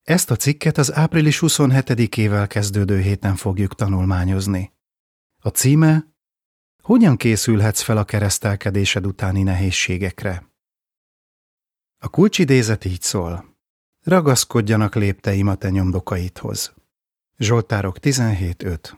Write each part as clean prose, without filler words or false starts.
Ezt a cikket az április 27-ével kezdődő héten fogjuk tanulmányozni. A címe: Hogyan készülhetsz fel a keresztelkedésed utáni nehézségekre? A kulcsidézet így szól: Ragaszkodjanak lépteim a te nyomdokaidhoz. Zsoltárok 17.5.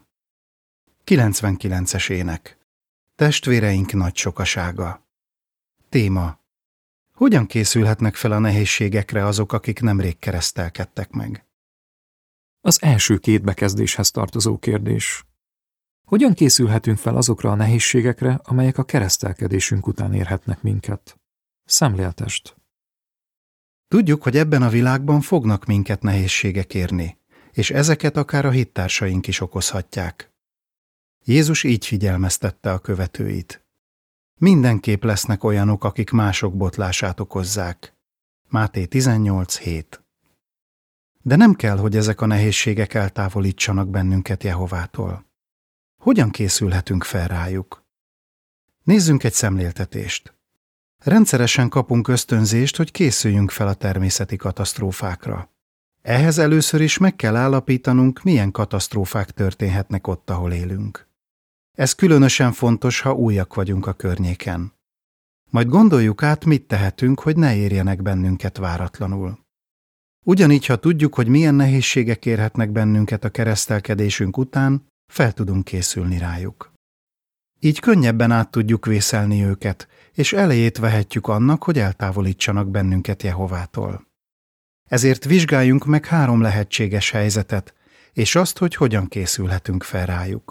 99-es ének. Testvéreink nagy sokasága. Téma: Hogyan készülhetnek fel a nehézségekre azok, akik nemrég keresztelkedtek meg? Az első két bekezdéshez tartozó kérdés. Hogyan készülhetünk fel azokra a nehézségekre, amelyek a keresztelkedésünk után érhetnek minket? Szemléltest. Tudjuk, hogy ebben a világban fognak minket nehézségek érni, és ezeket akár a hittársaink is okozhatják. Jézus így figyelmeztette a követőit: Mindenképp lesznek olyanok, akik mások botlását okozzák. Máté 18.7. De nem kell, hogy ezek a nehézségek eltávolítsanak bennünket Jehovától. Hogyan készülhetünk fel rájuk? Nézzünk egy szemléltetést. Rendszeresen kapunk ösztönzést, hogy készüljünk fel a természeti katasztrófákra. Ehhez először is meg kell állapítanunk, milyen katasztrófák történhetnek ott, ahol élünk. Ez különösen fontos, ha újak vagyunk a környéken. Majd gondoljuk át, mit tehetünk, hogy ne érjenek bennünket váratlanul. Ugyanígy, ha tudjuk, hogy milyen nehézségek érhetnek bennünket a keresztelkedésünk után, fel tudunk készülni rájuk. Így könnyebben át tudjuk vészelni őket, és elejét vehetjük annak, hogy eltávolítsanak bennünket Jehovától. Ezért vizsgáljunk meg 3 lehetséges helyzetet, és azt, hogy hogyan készülhetünk fel rájuk.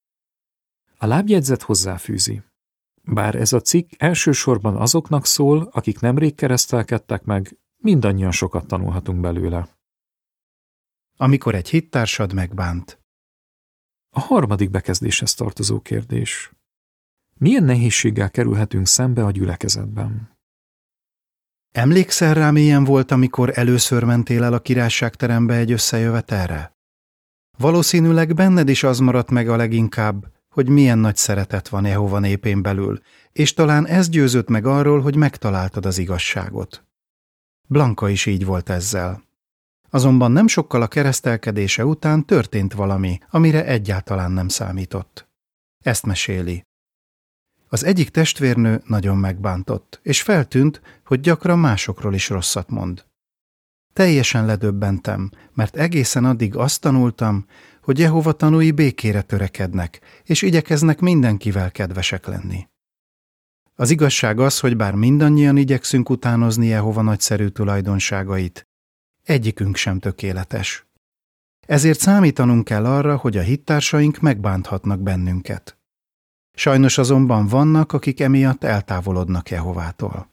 A lábjegyzet hozzáfűzi: Bár ez a cikk elsősorban azoknak szól, akik nemrég keresztelkedtek meg, mindannyian sokat tanulhatunk belőle. Amikor egy hittársad megbánt. A harmadik bekezdéshez tartozó kérdés. Milyen nehézséggel kerülhetünk szembe a gyülekezetben? Emlékszel rá, milyen volt, amikor először mentél el a királyságterembe egy összejövetelre? Valószínűleg benned is az maradt meg a leginkább, hogy milyen nagy szeretet van Jehova népén belül, és talán ez győzött meg arról, hogy megtaláltad az igazságot. Blanka is így volt ezzel. Azonban nem sokkal a keresztelkedése után történt valami, amire egyáltalán nem számított. Ezt meséli. Az egyik testvérnő nagyon megbántott, és feltűnt, hogy gyakran másokról is rosszat mond. Teljesen ledöbbentem, mert egészen addig azt tanultam, hogy Jehova tanúi békére törekednek, és igyekeznek mindenkivel kedvesek lenni. Az igazság az, hogy bár mindannyian igyekszünk utánozni Jehova nagyszerű tulajdonságait, egyikünk sem tökéletes. Ezért számítanunk kell arra, hogy a hittársaink megbánthatnak bennünket. Sajnos azonban vannak, akik emiatt eltávolodnak Jehovától.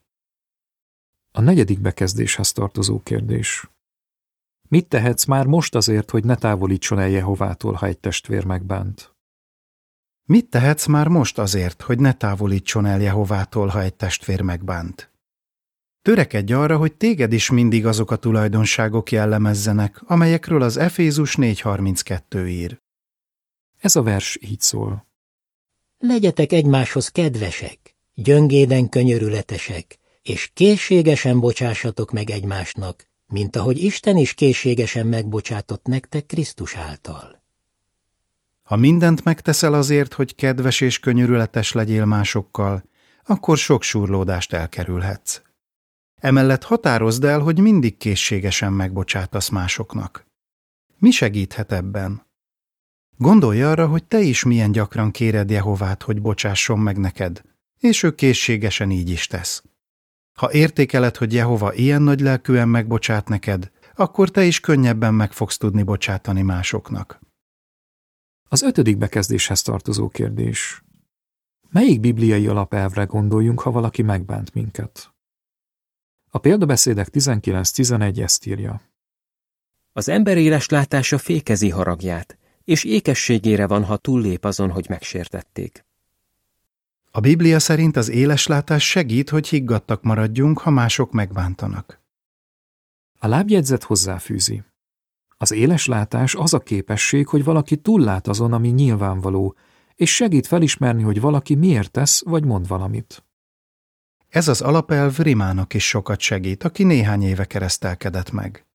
A negyedik bekezdéshez tartozó kérdés. Mit tehetsz már most azért, hogy ne távolítson el Jehovától, ha egy testvér megbánt? Mit tehetsz már most azért, hogy ne távolítson el Jehovától, ha egy testvér megbánt? Törekedj arra, hogy téged is mindig azok a tulajdonságok jellemezzenek, amelyekről az Efézus 4.32 ír. Ez a vers így szól. Legyetek egymáshoz kedvesek, gyöngéden könyörületesek, és készségesen bocsássatok meg egymásnak, mint ahogy Isten is készségesen megbocsátott nektek Krisztus által. Ha mindent megteszel azért, hogy kedves és könyörületes legyél másokkal, akkor sok súrlódást elkerülhetsz. Emellett határozd el, hogy mindig készségesen megbocsátasz másoknak. Mi segíthet ebben? Gondolj arra, hogy te is milyen gyakran kéred Jehovát, hogy bocsásson meg neked, és ő készségesen így is tesz. Ha értékeled, hogy Jehova ilyen nagy lelkűen megbocsát neked, akkor te is könnyebben meg fogsz tudni bocsátani másoknak. Az 5. bekezdéshez tartozó kérdés. Melyik bibliai alapelvre gondoljunk, ha valaki megbánt minket? A példabeszédek 19.11 ezt írja. Az ember éles látása fékezi haragját, és ékességére van, ha túllép azon, hogy megsértették. A Biblia szerint az éleslátás segít, hogy higgadtak maradjunk, ha mások megbántanak. A lábjegyzet hozzáfűzi. Az éleslátás az a képesség, hogy valaki túllát azon, ami nyilvánvaló, és segít felismerni, hogy valaki miért tesz vagy mond valamit. Ez az alapelv Rimának is sokat segít, aki néhány éve keresztelkedett meg.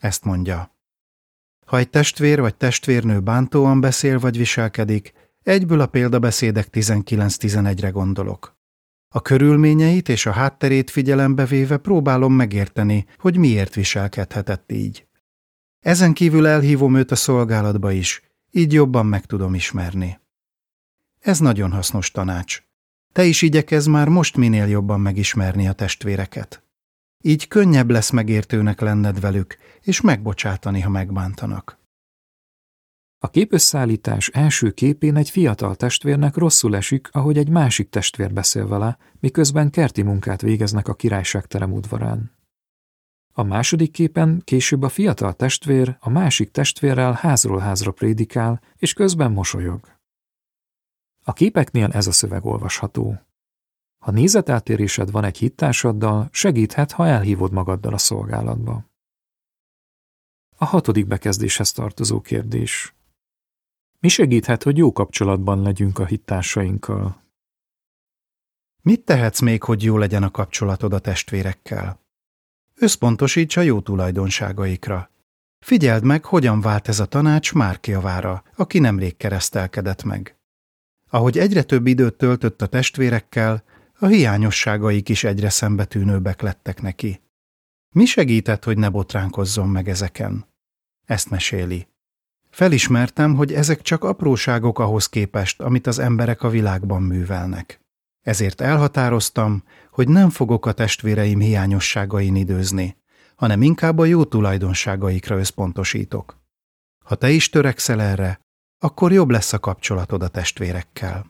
Ezt mondja. Ha egy testvér vagy testvérnő bántóan beszél vagy viselkedik, egyből a példabeszédek 19:11-re gondolok. A körülményeit és a hátterét figyelembe véve próbálom megérteni, hogy miért viselkedhetett így. Ezen kívül elhívom őt a szolgálatba is, így jobban meg tudom ismerni. Ez nagyon hasznos tanács. Te is igyekezz már most minél jobban megismerni a testvéreket. Így könnyebb lesz megértőnek lenned velük, és megbocsátani, ha megbántanak. A képösszállítás első képén egy fiatal testvérnek rosszul esik, ahogy egy másik testvér beszél vele, miközben kerti munkát végeznek a királyságterem udvarán. A második képen később a fiatal testvér a másik testvérrel házról házra prédikál, és közben mosolyog. A képeknél ez a szöveg olvasható. Ha nézeteltérésed van egy hittársaddal, segíthet, ha elhívod magaddal a szolgálatba. A 6. bekezdéshez tartozó kérdés. Mi segíthet, hogy jó kapcsolatban legyünk a hittársainkkal? Mit tehetsz még, hogy jó legyen a kapcsolatod a testvérekkel? Összpontosíts a jó tulajdonságaikra. Figyeld meg, hogyan vált ez a tanács Márk javára, aki nemrég keresztelkedett meg. Ahogy egyre több időt töltött a testvérekkel, a hiányosságaik is egyre szembetűnőbbek lettek neki. Mi segített, hogy ne botránkozzon meg ezeken? Ezt meséli. Felismertem, hogy ezek csak apróságok ahhoz képest, amit az emberek a világban művelnek. Ezért elhatároztam, hogy nem fogok a testvéreim hiányosságain időzni, hanem inkább a jó tulajdonságaikra összpontosítok. Ha te is törekszel erre, akkor jobb lesz a kapcsolatod a testvérekkel.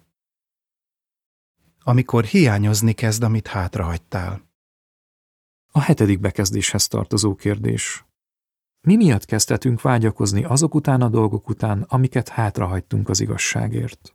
Amikor hiányozni kezd, amit hátrahagytál. A 7. bekezdéshez tartozó kérdés. Mi miatt kezdhetünk vágyakozni azok után a dolgok után, amiket hátrahagytunk az igazságért?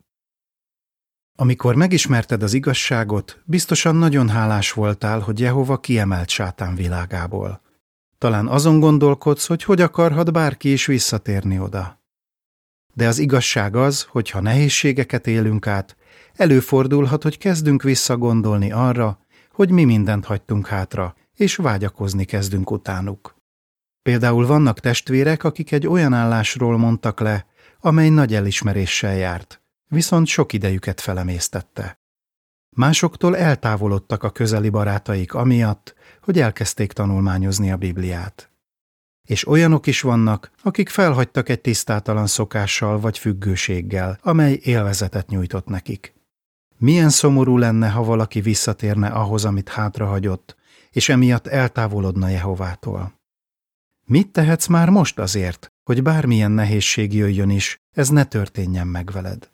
Amikor megismerted az igazságot, biztosan nagyon hálás voltál, hogy Jehova kiemelt sátán világából. Talán azon gondolkodsz, hogy akarhat bárki is visszatérni oda. De az igazság az, hogy ha nehézségeket élünk át, előfordulhat, hogy kezdünk visszagondolni arra, hogy mi mindent hagytunk hátra, és vágyakozni kezdünk utánuk. Például vannak testvérek, akik egy olyan állásról mondtak le, amely nagy elismeréssel járt, viszont sok idejüket felemésztette. Másoktól eltávolodtak a közeli barátaik amiatt, hogy elkezdték tanulmányozni a Bibliát. És olyanok is vannak, akik felhagytak egy tisztátalan szokással vagy függőséggel, amely élvezetet nyújtott nekik. Milyen szomorú lenne, ha valaki visszatérne ahhoz, amit hátrahagyott, és emiatt eltávolodna Jehovától. Mit tehetsz már most azért, hogy bármilyen nehézség jöjjön is, ez ne történjen meg veled?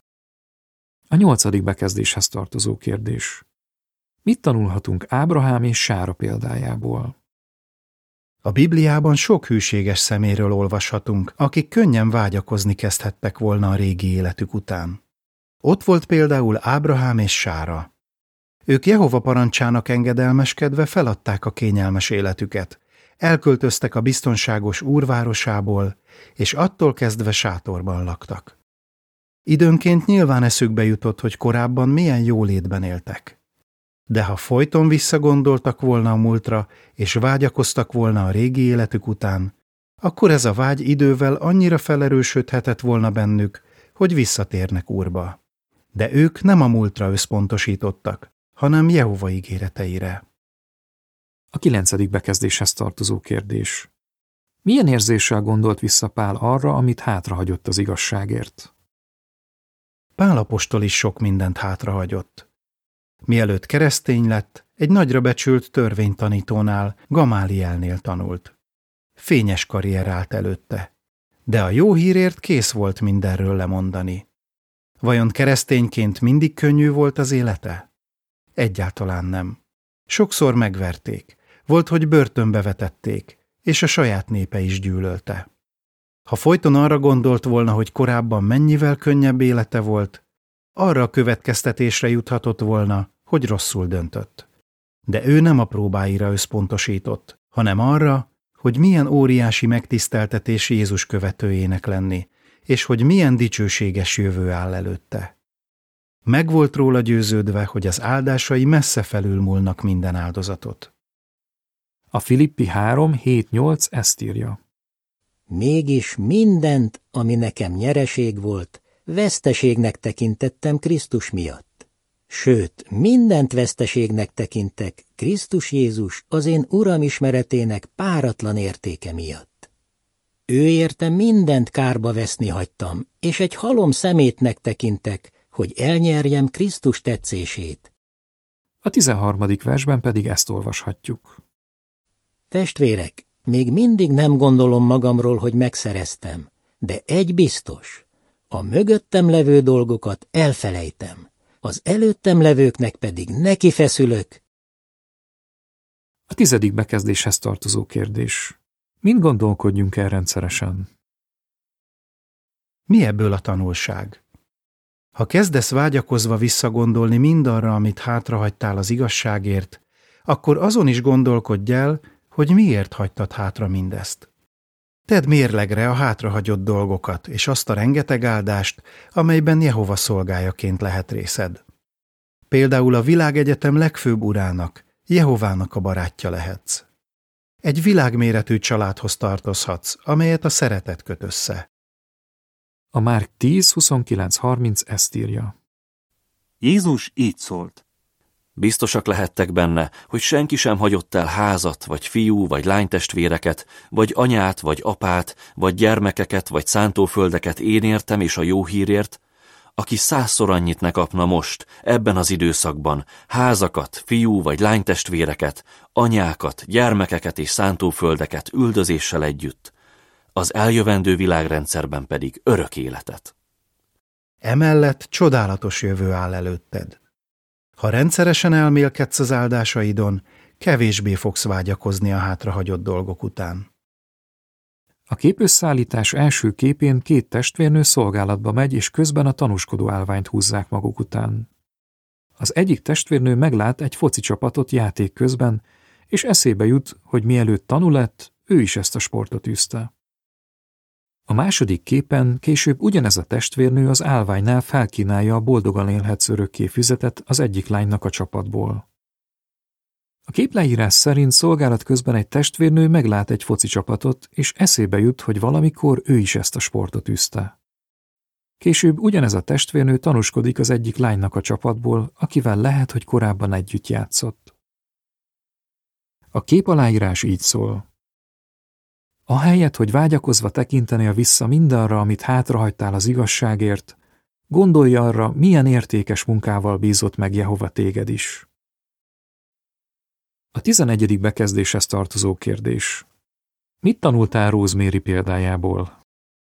A 8. bekezdéshez tartozó kérdés. Mit tanulhatunk Ábrahám és Sára példájából? A Bibliában sok hűséges szeméről olvashatunk, akik könnyen vágyakozni kezdhettek volna a régi életük után. Ott volt például Ábrahám és Sára. Ők Jehova parancsának engedelmeskedve feladták a kényelmes életüket, elköltöztek a biztonságos úrvárosából, és attól kezdve sátorban laktak. Időnként nyilván eszükbe jutott, hogy korábban milyen jólétben éltek. De ha folyton visszagondoltak volna a múltra, és vágyakoztak volna a régi életük után, akkor ez a vágy idővel annyira felerősödhetett volna bennük, hogy visszatérnek Úrba. De ők nem a múltra összpontosítottak, hanem Jehova ígéreteire. A 9. bekezdéshez tartozó kérdés. Milyen érzéssel gondolt vissza Pál arra, amit hátrahagyott az igazságért? Pál apostol is sok mindent hátrahagyott. Mielőtt keresztény lett, egy nagyra becsült törvénytanítónál, Gamálielnél tanult. Fényes karrier állt előtte, de a jó hírért kész volt mindenről lemondani. Vajon keresztényként mindig könnyű volt az élete? Egyáltalán nem. Sokszor megverték, volt, hogy börtönbe vetették, és a saját népe is gyűlölte. Ha folyton arra gondolt volna, hogy korábban mennyivel könnyebb élete volt, arra a következtetésre juthatott volna, hogy rosszul döntött. De ő nem a próbáira összpontosított, hanem arra, hogy milyen óriási megtiszteltetés Jézus követőjének lenni, és hogy milyen dicsőséges jövő áll előtte. Meg volt róla győződve, hogy az áldásai messze felülmúlnak minden áldozatot. A Filippi 3:7-8 ezt írja. Mégis mindent, ami nekem nyereség volt, veszteségnek tekintettem Krisztus miatt. Sőt, mindent veszteségnek tekintek Krisztus Jézus az én Uram ismeretének páratlan értéke miatt. Ő érte mindent kárba veszni hagytam, és egy halom szemétnek tekintek, hogy elnyerjem Krisztus tetszését. A 13. versben pedig ezt olvashatjuk. Testvérek, még mindig nem gondolom magamról, hogy megszereztem, de egy biztos, a mögöttem levő dolgokat elfelejtem, az előttem levőknek pedig nekifeszülök. A 10. bekezdéshez tartozó kérdés. Mind gondolkodjunk el rendszeresen? Mi ebből a tanulság? Ha kezdesz vágyakozva visszagondolni mindarra, amit hátrahagytál az igazságért, akkor azon is gondolkodj el, hogy miért hagytad hátra mindezt. Tedd mérlegre a hátrahagyott dolgokat, és azt a rengeteg áldást, amelyben Jehova szolgájaként lehet részed. Például a világegyetem legfőbb urának, Jehovának a barátja lehetsz. Egy világméretű családhoz tartozhatsz, amelyet a szeretet köt össze. A Márk 10:29-30 ezt írja. Jézus így szólt. Biztosak lehettek benne, hogy senki sem hagyott el házat, vagy fiú, vagy lánytestvéreket, vagy anyát, vagy apát, vagy gyermekeket, vagy szántóföldeket én értem és a jó hírért, aki 100-szor annyit ne kapna most, ebben az időszakban, házakat, fiú vagy lánytestvéreket, anyákat, gyermekeket és szántóföldeket üldözéssel együtt, az eljövendő világrendszerben pedig örök életet. Emellett csodálatos jövő áll előtted. Ha rendszeresen elmélkedsz az áldásaidon, kevésbé fogsz vágyakozni a hátrahagyott dolgok után. A képösszállítás első képén 2 testvérnő szolgálatba megy, és közben a tanúskodó állványt húzzák maguk után. Az egyik testvérnő meglát egy foci csapatot játék közben, és eszébe jut, hogy mielőtt tanú lett, ő is ezt a sportot űzte. A második képen később ugyanez a testvérnő az állványnál felkínálja a boldogan élhetsz örökké füzetet az egyik lánynak a csapatból. A képleírás szerint szolgálat közben egy testvérnő meglát egy foci csapatot, és eszébe jut, hogy valamikor ő is ezt a sportot űzte. Később ugyanez a testvérnő tanúskodik az egyik lánynak a csapatból, akivel lehet, hogy korábban együtt játszott. A képaláírás így szól. Ahelyett, hogy vágyakozva tekintenél vissza mindarra, amit hátrahagytál az igazságért, gondolj arra, milyen értékes munkával bízott meg Jehova téged is. A 11. bekezdéshez tartozó kérdés. Mit tanultál Rosemary példájából?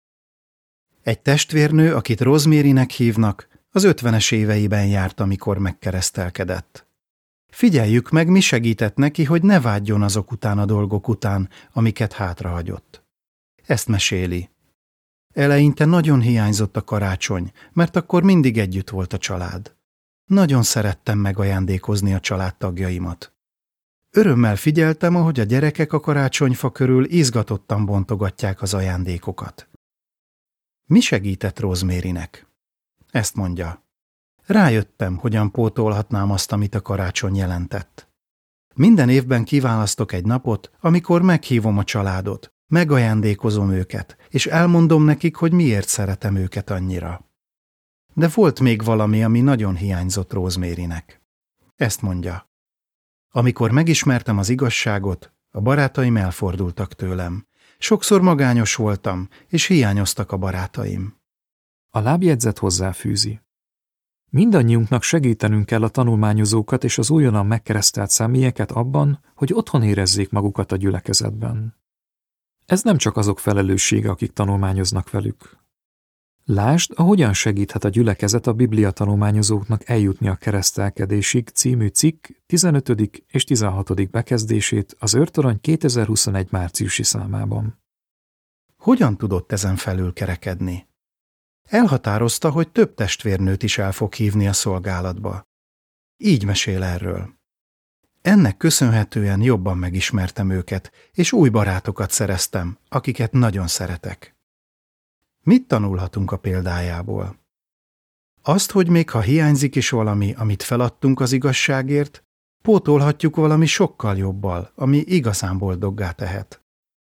Egy testvérnő, akit Rosemarynek hívnak, az 50-es éveiben járt, amikor megkeresztelkedett. Figyeljük meg, mi segített neki, hogy ne vágyjon azok után a dolgok után, amiket hátrahagyott. Ezt meséli. Eleinte nagyon hiányzott a karácsony, mert akkor mindig együtt volt a család. Nagyon szerettem megajándékozni a családtagjaimat. Örömmel figyeltem, ahogy a gyerekek a karácsonyfa körül izgatottan bontogatják az ajándékokat. Mi segített Rosemarynek? Ezt mondja. Rájöttem, hogyan pótolhatnám azt, amit a karácsony jelentett. Minden évben kiválasztok egy napot, amikor meghívom a családot, megajándékozom őket, és elmondom nekik, hogy miért szeretem őket annyira. De volt még valami, ami nagyon hiányzott Rosemarynek. Ezt mondja. Amikor megismertem az igazságot, a barátaim elfordultak tőlem. Sokszor magányos voltam, és hiányoztak a barátaim. A lábjegyzet hozzáfűzi. Mindannyiunknak segítenünk kell a tanulmányozókat és az újonnan megkeresztelt személyeket abban, hogy otthon érezzék magukat a gyülekezetben. Ez nem csak azok felelőssége, akik tanulmányoznak velük. Lásd, ahogyan segíthet a gyülekezet a Biblia tanulmányozóknak eljutni a keresztelkedésig című cikk 15. és 16. bekezdését az Őrtorony 2021 márciusi számában. Hogyan tudott ezen felül kerekedni? Elhatározta, hogy több testvérnőt is el fog hívni a szolgálatba. Így mesél erről. Ennek köszönhetően jobban megismertem őket, és új barátokat szereztem, akiket nagyon szeretek. Mit tanulhatunk a példájából? Azt, hogy még ha hiányzik is valami, amit feladtunk az igazságért, pótolhatjuk valami sokkal jobbal, ami igazán boldoggá tehet.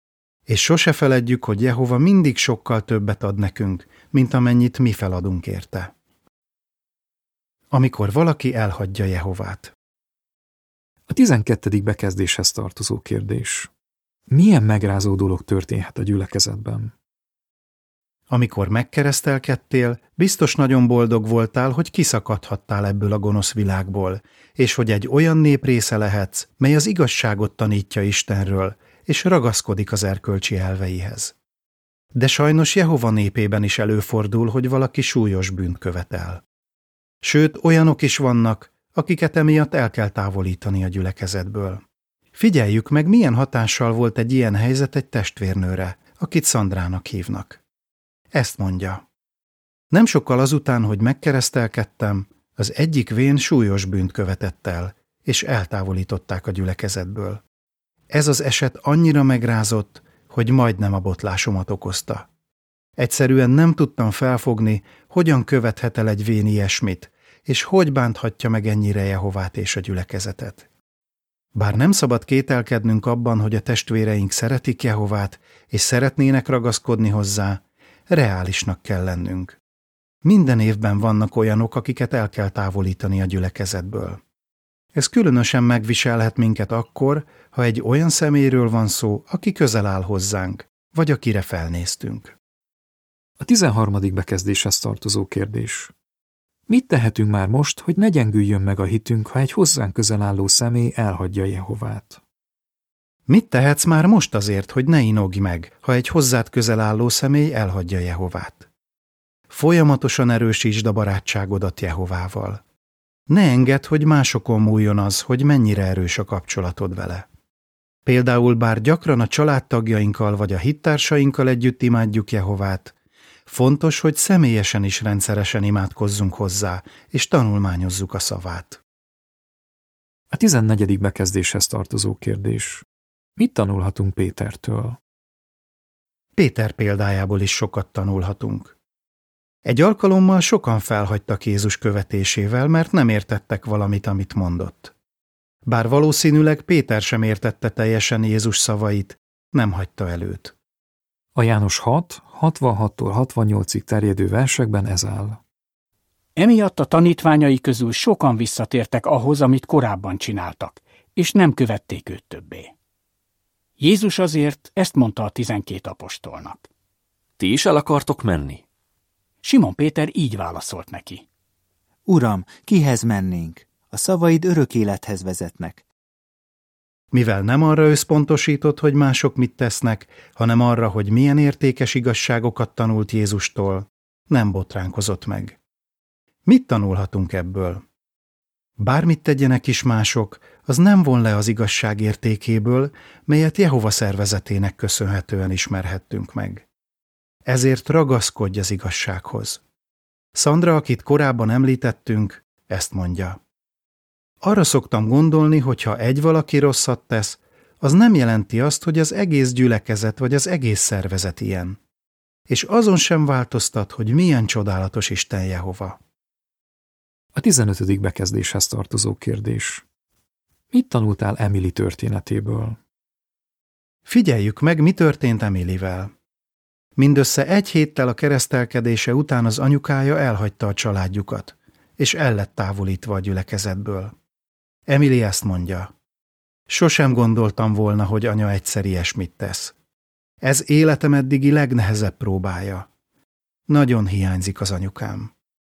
És sose feledjük, hogy Jehova mindig sokkal többet ad nekünk, mint amennyit mi feladunk érte. Amikor valaki elhagyja Jehovát. A 12. bekezdéshez tartozó kérdés. Milyen megrázó dolog történhet a gyülekezetben? Amikor megkeresztelkedtél, biztos nagyon boldog voltál, hogy kiszakadhattál ebből a gonosz világból, és hogy egy olyan nép része lehetsz, mely az igazságot tanítja Istenről, és ragaszkodik az erkölcsi elveihez. De sajnos Jehova népében is előfordul, hogy valaki súlyos bűnt követel. Sőt, olyanok is vannak, akiket emiatt el kell távolítani a gyülekezetből. Figyeljük meg, milyen hatással volt egy ilyen helyzet egy testvérnőre, akit Szandrának hívnak. Ezt mondja. Nem sokkal azután, hogy megkeresztelkedtem, az egyik vén súlyos bűnt követett el, és eltávolították a gyülekezetből. Ez az eset annyira megrázott, hogy majdnem a botlásomat okozta. Egyszerűen nem tudtam felfogni, hogyan követhet el egy vén ilyesmit, és hogy bánthatja meg ennyire Jehovát és a gyülekezetet. Bár nem szabad kételkednünk abban, hogy a testvéreink szeretik Jehovát, és szeretnének ragaszkodni hozzá, reálisnak kell lennünk. Minden évben vannak olyanok, akiket el kell távolítani a gyülekezetből. Ez különösen megviselhet minket akkor, ha egy olyan személyről van szó, aki közel áll hozzánk, vagy akire felnéztünk. A 13. bekezdéshez tartozó kérdés. Mit tehetünk már most, hogy ne gyengüljön meg a hitünk, ha egy hozzánk közel álló személy elhagyja Jehovát? Mit tehetsz már most azért, hogy ne inogj meg, ha egy hozzád közel álló személy elhagyja Jehovát? Folyamatosan erősítsd a barátságodat Jehovával. Ne engedd, hogy másokon múljon az, hogy mennyire erős a kapcsolatod vele. Például bár gyakran a családtagjainkkal vagy a hittársainkkal együtt imádjuk Jehovát, fontos, hogy személyesen is rendszeresen imádkozzunk hozzá, és tanulmányozzuk a szavát. A 14. bekezdéshez tartozó kérdés. Mit tanulhatunk Pétertől? Péter példájából is sokat tanulhatunk. Egy alkalommal sokan felhagytak Jézus követésével, mert nem értettek valamit, amit mondott. Bár valószínűleg Péter sem értette teljesen Jézus szavait, nem hagyta el őt. A János 6, 66-tól 68-ig terjedő versekben ez áll. Emiatt a tanítványai közül sokan visszatértek ahhoz, amit korábban csináltak, és nem követték őt többé. Jézus azért ezt mondta a 12 apostolnak. Ti is el akartok menni? Simon Péter így válaszolt neki. Uram, kihez mennénk? A szavaid örök élethez vezetnek. Mivel nem arra összpontosított, hogy mások mit tesznek, hanem arra, hogy milyen értékes igazságokat tanult Jézustól, nem botránkozott meg. Mit tanulhatunk ebből? Bármit tegyenek is mások, az nem von le az igazság értékéből, melyet Jehova szervezetének köszönhetően ismerhettünk meg. Ezért ragaszkodj az igazsághoz. Szandra, akit korábban említettünk, ezt mondja. Arra szoktam gondolni, hogy ha egy valaki rosszat tesz, az nem jelenti azt, hogy az egész gyülekezet vagy az egész szervezet ilyen. És azon sem változtat, hogy milyen csodálatos Isten Jehova. A 15. bekezdéshez tartozó kérdés. Mit tanultál Emily történetéből? Figyeljük meg, mi történt Emilyvel. Mindössze egy héttel a keresztelkedése után az anyukája elhagyta a családjukat, és el lett távolítva a gyülekezetből. Emily ezt mondja. Sosem gondoltam volna, hogy anya egyszer ilyesmit tesz. Ez életem eddigi legnehezebb próbája. Nagyon hiányzik az anyukám.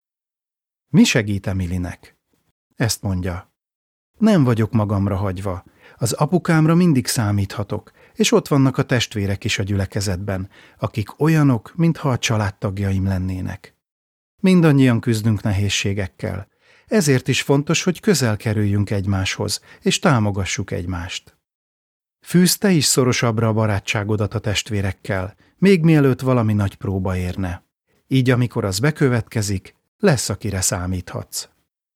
Mi segít Emilynek? Ezt mondja. Nem vagyok magamra hagyva. Az apukámra mindig számíthatok, és ott vannak a testvérek is a gyülekezetben, akik olyanok, mintha a családtagjaim lennének. Mindannyian küzdünk nehézségekkel. Ezért is fontos, hogy közel kerüljünk egymáshoz, és támogassuk egymást. Fűzd te is szorosabbra a barátságodat a testvérekkel, még mielőtt valami nagy próba érne. Így, amikor az bekövetkezik, lesz, akire számíthatsz.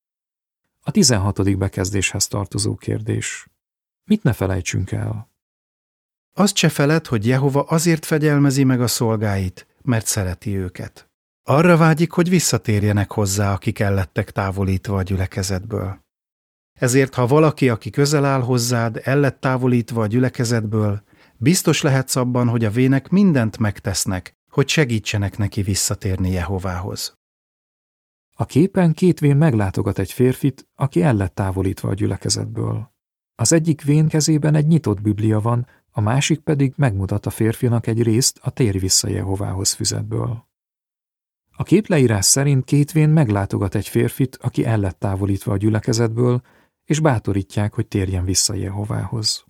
A 16. bekezdéshez tartozó kérdés. Mit ne felejtsünk el? Azt se feledd, hogy Jehova azért fegyelmezi meg a szolgáit, mert szereti őket. Arra vágyik, hogy visszatérjenek hozzá, akik el lettek távolítva a gyülekezetből. Ezért, ha valaki, aki közel áll hozzád, el lett távolítva a gyülekezetből, Biztos lehetsz abban, hogy a vének mindent megtesznek, hogy segítsenek neki visszatérni Jehovához. A képen 2 vén meglátogat egy férfit, aki el lett távolítva a gyülekezetből. Az egyik vén kezében egy nyitott Biblia van, a másik pedig megmutat a férfinak egy részt a Térj vissza Jehovához füzetből. A képleírás szerint 2 vén meglátogat egy férfit, aki el lett távolítva a gyülekezetből, és bátorítják, hogy térjen vissza Jehovához.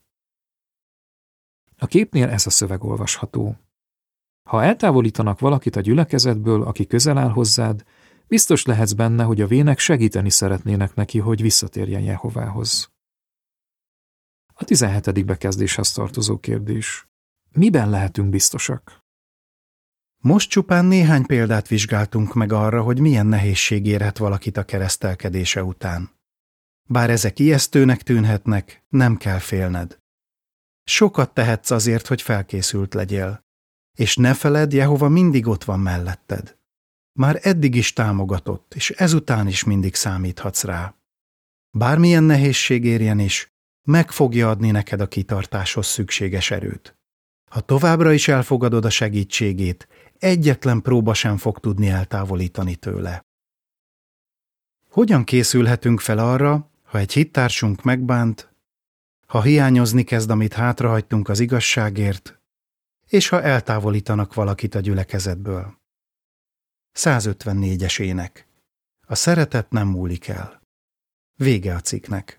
A képnél ez a szöveg olvasható. Ha eltávolítanak valakit a gyülekezetből, aki közel áll hozzád, biztos lehetsz benne, hogy a vének segíteni szeretnének neki, hogy visszatérjen Jehovához. A 17. bekezdéshez tartozó kérdés. Miben lehetünk biztosak? Most csupán néhány példát vizsgáltunk meg arra, hogy milyen nehézség érhet valakit a keresztelkedése után. Bár ezek ijesztőnek tűnhetnek, nem kell félned. Sokat tehetsz azért, hogy felkészült legyél. És ne feledd, Jehova mindig ott van melletted. Már eddig is támogatott, és ezután is mindig számíthatsz rá. Bármilyen nehézség érjen is, meg fogja adni neked a kitartáshoz szükséges erőt. Ha továbbra is elfogadod a segítségét, egyetlen próba sem fog tudni eltávolítani tőle. Hogyan készülhetünk fel arra, ha egy hittársunk megbánt, ha hiányozni kezd, amit hátrahagytunk az igazságért, és ha eltávolítanak valakit a gyülekezetből? 154-es ének. A szeretet nem múlik el. Vége a cikknek.